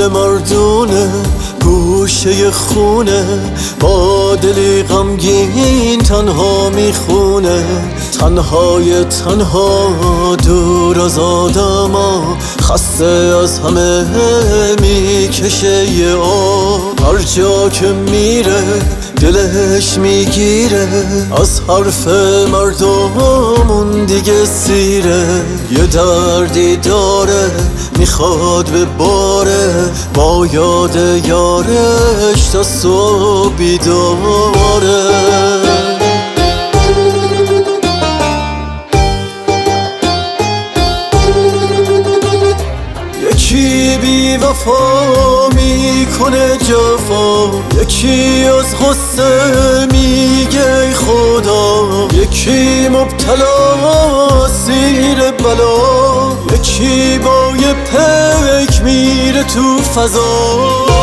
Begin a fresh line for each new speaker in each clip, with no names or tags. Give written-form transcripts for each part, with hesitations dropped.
حال مردونه گوشه خونه با دلی غمگین تنها میخونه تنهای تنها دور از آدما خسته از همه میکشه یه هر جا که میره دلش میگیره از حرف مردمون دیگه سیره یه دردی داره میخواد به باره با یاد یارش تا صبح بیداره یکی بی وفا میکنه جفا یکی از غصه میگه ای خدا یکی مبتلا زیر بلا یکی با یه پیک میره تو فضا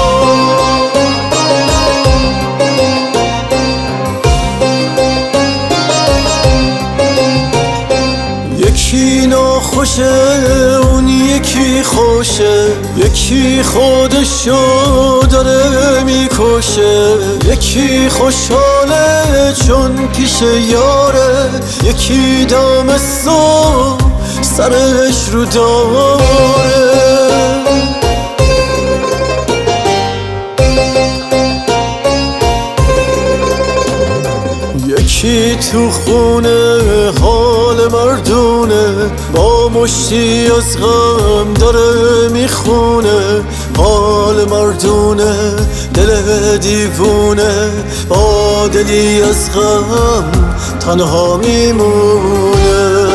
یکی ناخوشه اون یکی خوشه یکی خودشو داره میکشه یکی خوشحاله چون پیش یاره یکی دم صبح سرش رو داره یکی تو خونه حال مردونه با مشتی از غم داره میخونه حال مردونه دل دیوونه با دلی از غم تنها میمونه